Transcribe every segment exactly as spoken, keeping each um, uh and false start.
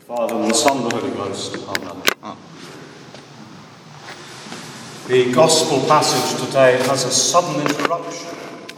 Father, and the Son, and the Holy Ghost. Amen. The Gospel passage today has a sudden interruption,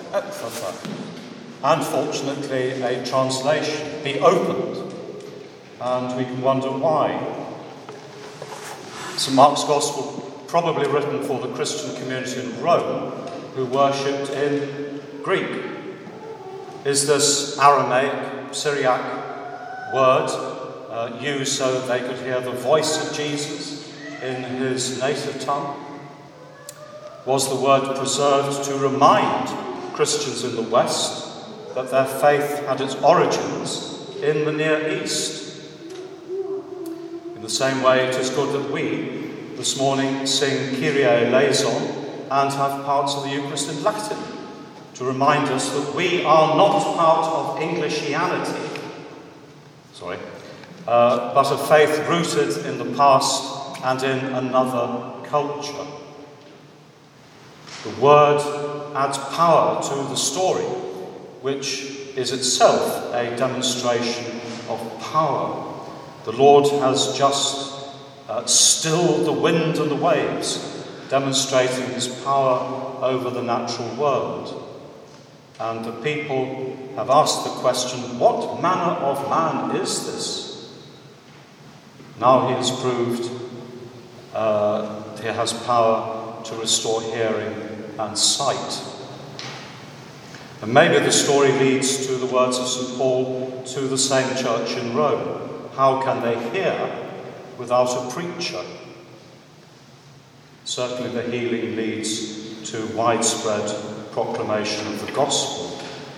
and fortunately a translation. Be opened, and we can wonder why. Saint Mark's Gospel, probably written for the Christian community in Rome, who worshipped in Greek. Is this Aramaic, Syriac word uh, used so that they could hear the voice of Jesus in his native tongue? Was the word preserved to remind Christians in the West that their faith had its origins in the Near East? In the same way, it is good that we, this morning, sing Kyrie eleison and have parts of the Eucharist in Latin, to remind us that we are not part of Englishianity, sorry, uh, but a faith rooted in the past and in another culture. The word adds power to the story, which is itself a demonstration of power. The Lord has just uh, stilled the wind and the waves, demonstrating his power over the natural world. And the people have asked the question, what manner of man is this? Now he has proved uh, he has power to restore hearing and sight. And maybe the story leads to the words of Saint Paul to the same church in Rome. How can they hear without a preacher? Certainly the healing leads to widespread proclamation of the gospel.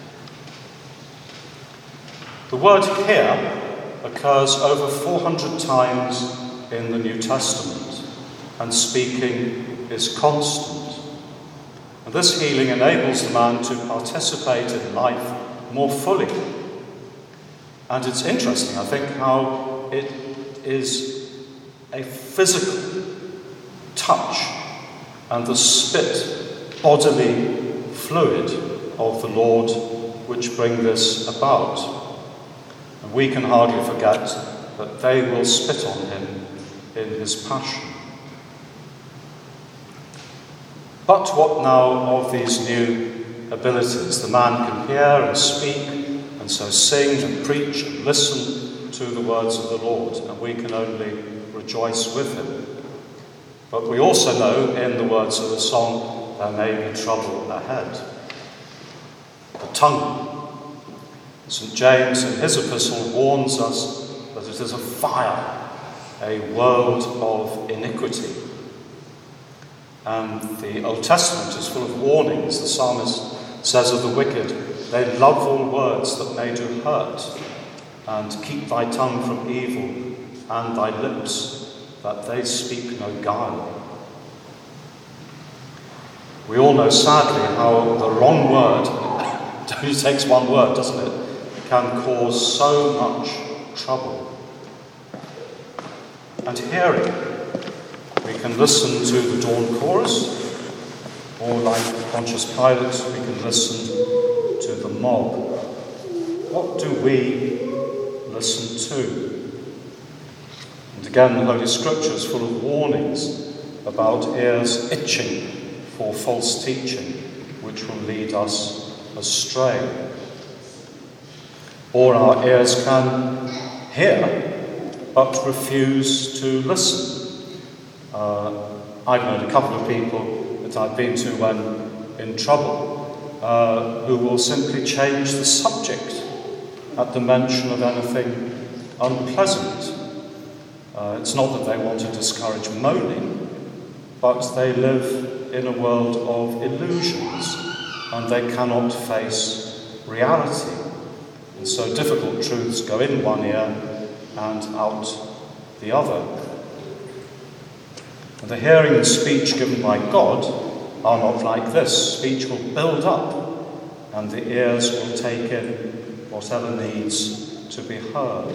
The word hear occurs over four hundred times in the New Testament, and speaking is constant. And this healing enables the man to participate in life more fully. And it's interesting, I think, how it is a physical touch and the spit, bodily fluid of the Lord which bring this about. And we can hardly forget that they will spit on him in his passion. But what now of these new abilities? The man can hear and speak, and so sing and preach and listen to the words of the Lord, and we can only rejoice with him. But we also know in the words of the song, there may be trouble ahead. The tongue. Saint James in his epistle warns us that it is a fire, a world of iniquity. And the Old Testament is full of warnings. The psalmist says of the wicked, they love all words that may do hurt, and keep thy tongue from evil, and thy lips, that they speak no guile. We all know, sadly, how the wrong word, it only takes one word, doesn't it, can cause so much trouble. And hearing, we can listen to the dawn chorus, or like Pontius Pilate, we can listen to the mob. What do we listen to? And again, the Holy Scripture is full of warnings about ears itching for false teaching, which will lead us astray. Or our ears can hear, but refuse to listen. Uh, I've known a couple of people that I've been to when in trouble, uh, who will simply change the subject at the mention of anything unpleasant. Uh, it's not that they want to discourage moaning, but they live in a world of illusions, and they cannot face reality. And so difficult truths go in one ear and out the other. And the hearing and speech given by God are not like this. Speech will build up, and the ears will take in whatever needs to be heard.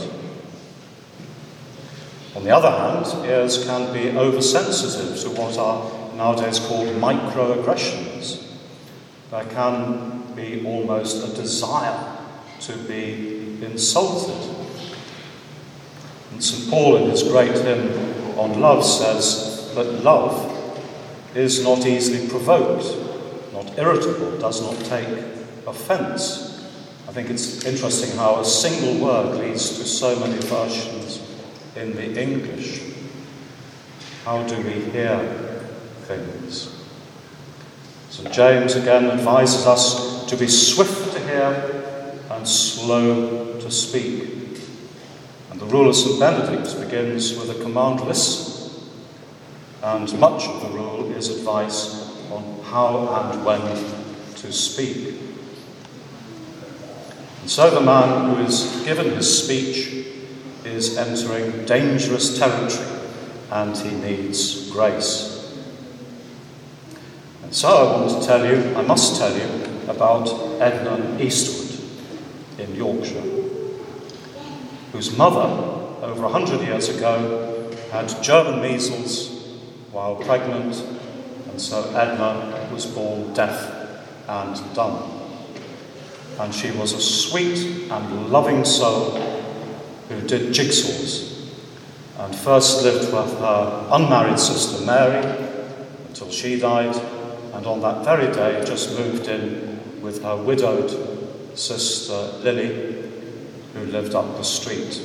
On the other hand, ears can be oversensitive to what are nowadays called microaggressions. There can be almost a desire to be insulted. And Saint Paul, in his great hymn on love, says that love is not easily provoked, not irritable, does not take offence. I think it's interesting how a single word leads to so many versions in the English. How do we hear things? Saint James again advises us to be swift to hear and slow to speak. And the rule of Saint Benedict begins with a command, listen. And much of the rule is advice on how and when to speak. And so the man who is given his speech is entering dangerous territory, and he needs grace. And so I want to tell you, I must tell you, about Edna Eastwood in Yorkshire, whose mother, over a hundred years ago, had German measles while pregnant, and so Edna was born deaf and dumb. And she was a sweet and loving soul who did jigsaws, and first lived with her unmarried sister Mary until she died, and on that very day just moved in with her widowed sister Lily, who lived up the street.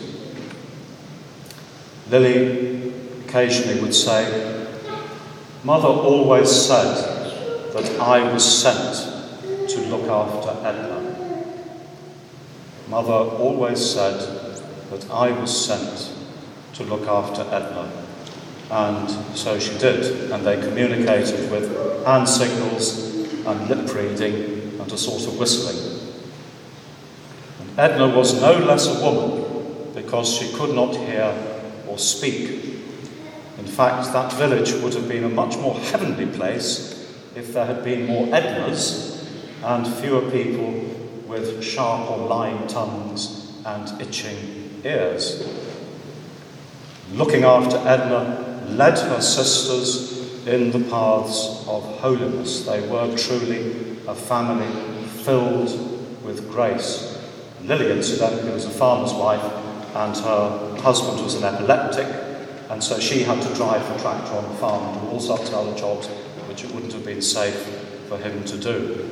Lily occasionally would say, "Mother always said that I was sent to look after Edna. Mother always said that I was sent to look after Edna." And so she did, and they communicated with hand signals and lip reading and a sort of whistling. And Edna was no less a woman because she could not hear or speak. In fact, that village would have been a much more heavenly place if there had been more Ednas and fewer people with sharp or lying tongues and itching ears. Looking after Edna led her sisters in the paths of holiness. They were truly a family filled with grace. Lily, incidentally, was a farmer's wife, and her husband was an epileptic, and so she had to drive the tractor on the farm and do all sorts of other jobs which it wouldn't have been safe for him to do.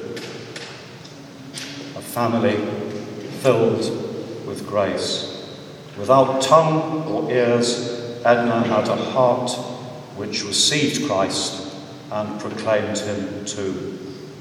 A family filled with grace. Without tongue or ears, Edna had a heart which received Christ and proclaimed him too.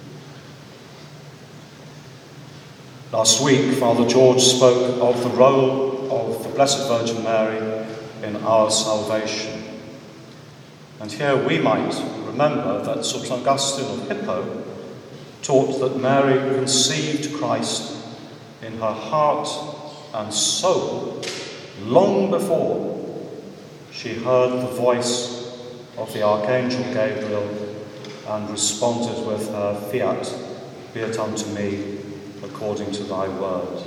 Last week, Father George spoke of the role of the Blessed Virgin Mary in our salvation. And here we might remember that St. Augustine of Hippo taught that Mary conceived Christ in her heart and soul long before she heard the voice of the Archangel Gabriel and responded with her fiat, be it unto me according to thy word.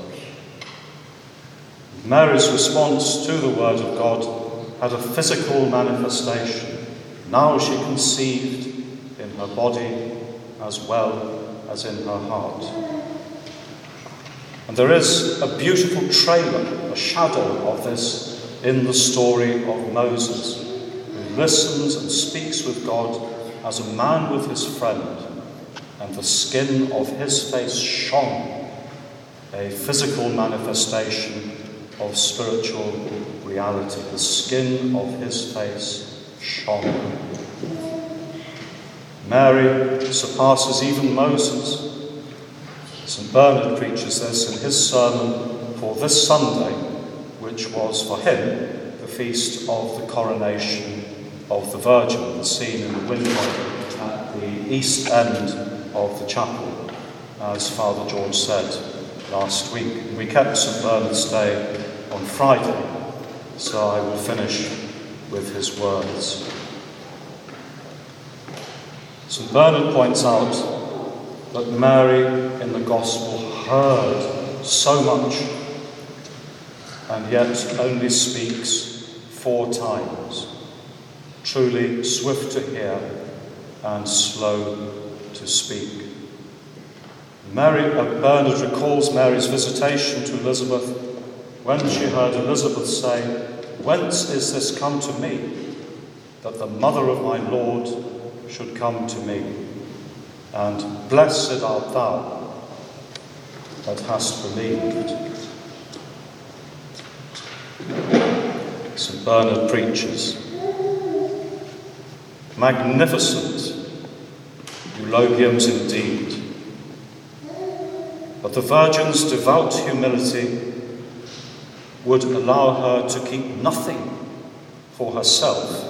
Mary's response to the word of God had a physical manifestation. Now she conceived in her body as well as in her heart. And there is a beautiful trailer, a shadow of this in the story of Moses, who listens and speaks with God as a man with his friend, and the skin of his face shone, a physical manifestation of spiritual reality. The skin of his face shone. Mary surpasses even Moses. Saint Bernard preaches this in his sermon for this Sunday, which was for him the feast of the coronation of the Virgin, the scene in the window at the east end of the chapel, as Father George said last week. We kept Saint Bernard's Day on Friday, so I will finish with his words. Saint Bernard points out that Mary in the Gospel heard so much and yet only speaks four times. Truly swift to hear and slow to speak. Mary, uh, Bernard recalls Mary's visitation to Elizabeth when she heard Elizabeth say, whence is this come to me, that the mother of my Lord should come to me? And blessed art thou that hast believed. Saint Bernard preaches, magnificent eulogiums indeed, but the Virgin's devout humility would allow her to keep nothing for herself.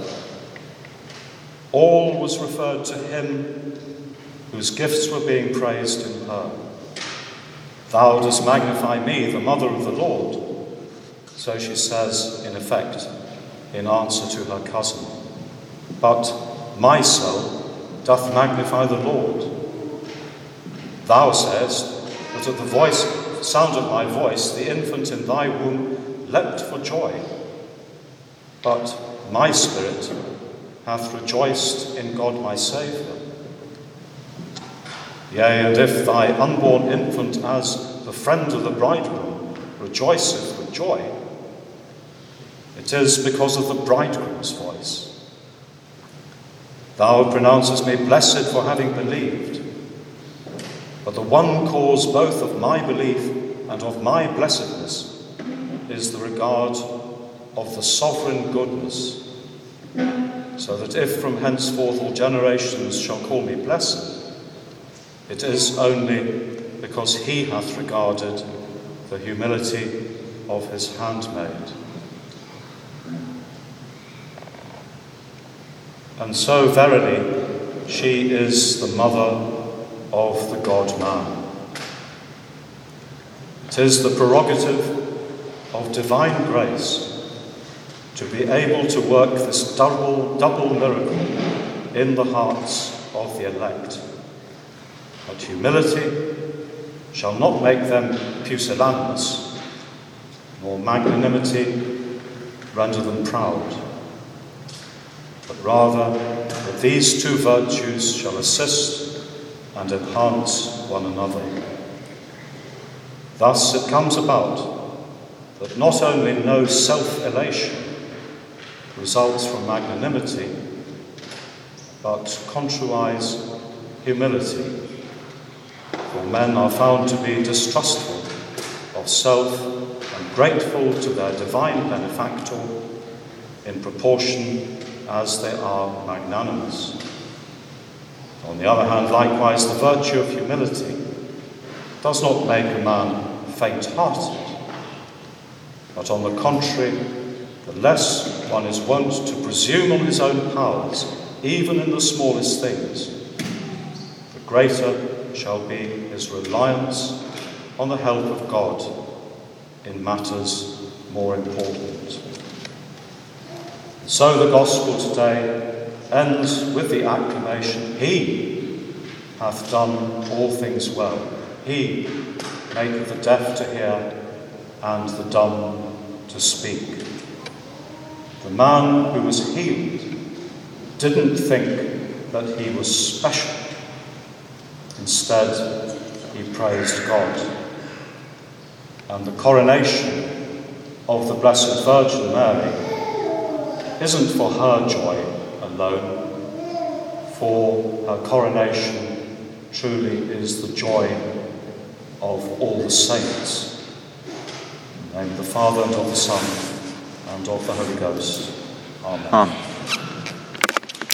All was referred to him whose gifts were being praised in her. Thou dost magnify me, the mother of the Lord. So she says, in effect, in answer to her cousin. But my soul doth magnify the Lord. Thou sayest that at the voice, sound of my voice, the infant in thy womb leapt for joy. But my spirit hath rejoiced in God my Saviour. Yea, and if thy unborn infant, as the friend of the bridegroom, rejoiceth with joy, it is because of the bridegroom's voice. Thou pronouncest me blessed for having believed, but the one cause both of my belief and of my blessedness is the regard of the sovereign goodness, so that if from henceforth all generations shall call me blessed, it is only because he hath regarded the humility of his handmaid. And so verily she is the mother of the God-man. It is the prerogative of divine grace to be able to work this double, double miracle in the hearts of the elect. But humility shall not make them pusillanimous, nor magnanimity render them proud, but rather that these two virtues shall assist and enhance one another. Thus it comes about that not only no self-elation results from magnanimity, but contrariwise humility. For men are found to be distrustful of self and grateful to their divine benefactor in proportion as they are magnanimous. On the other hand, likewise, the virtue of humility does not make a man faint-hearted, but on the contrary, the less one is wont to presume on his own powers, even in the smallest things, the greater shall be his reliance on the help of God in matters more important. So the Gospel today ends with the acclamation, He hath done all things well. He maketh the deaf to hear and the dumb to speak. The man who was healed didn't think that he was special. Instead, he praised God. And the coronation of the Blessed Virgin Mary isn't for her joy alone, for her coronation truly is the joy of all the saints. In the name of the Father, and of the Son, and of the Holy Ghost. Amen. Amen.